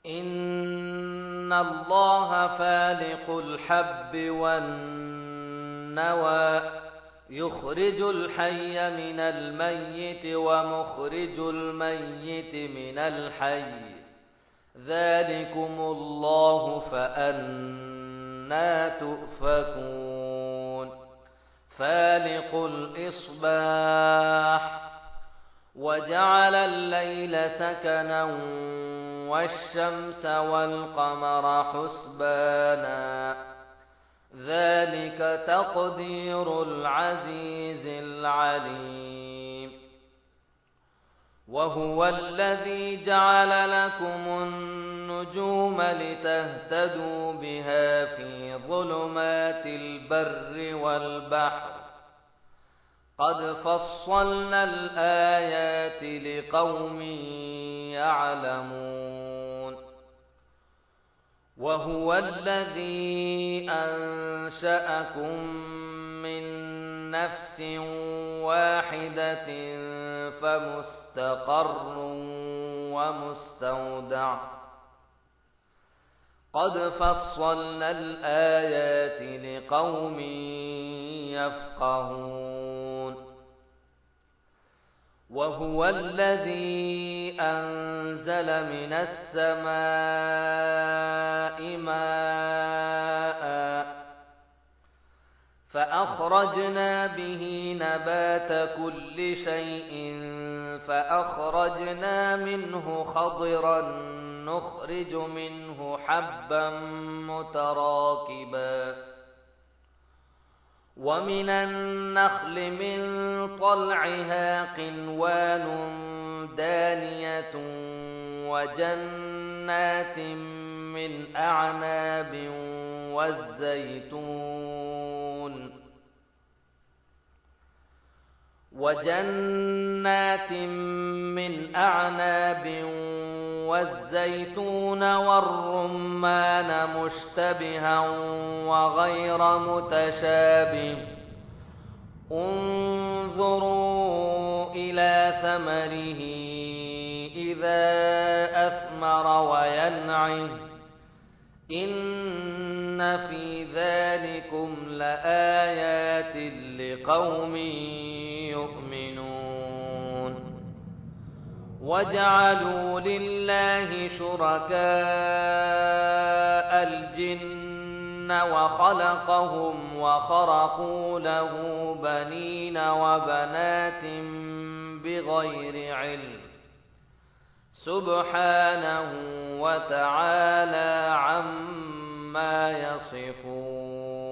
إن الله فالق الحب والنوى يخرج الحي من الميت ومخرج الميت من الحي ذلكم الله فأنى تؤفكون فالق الإصباح وجعل الليل سكنا والشمس والقمر حسبانا ذلك تقدير العزيز العليم وهو الذي جعل لكم النجوم لتهتدوا بها في ظلمات البر والبحر قد فصلنا الآيات لقوم يعلمون وهو الذي أنشأكم من نفس واحدة فمستقر ومستودع قد فصلنا الآيات لقوم يفقهون وهو الذي أنزل من السماء ماء فأخرجنا به نبات كل شيء فأخرجنا منه خضرا نخرج منه حبا متراكبا ومن النخل من طلعها قنوان دانية وجنات من أعناب والزيتون والرمان مشتبها وغير متشابه انظروا إلى ثمره إذا أثمر وينعه إن في ذلكم لآيات لقوم يؤمنون وجعلوا لله شركاء الجن وخلقهم وخرقوا له بنين وبنات بغير علم سبحانه وتعالى عما يصفون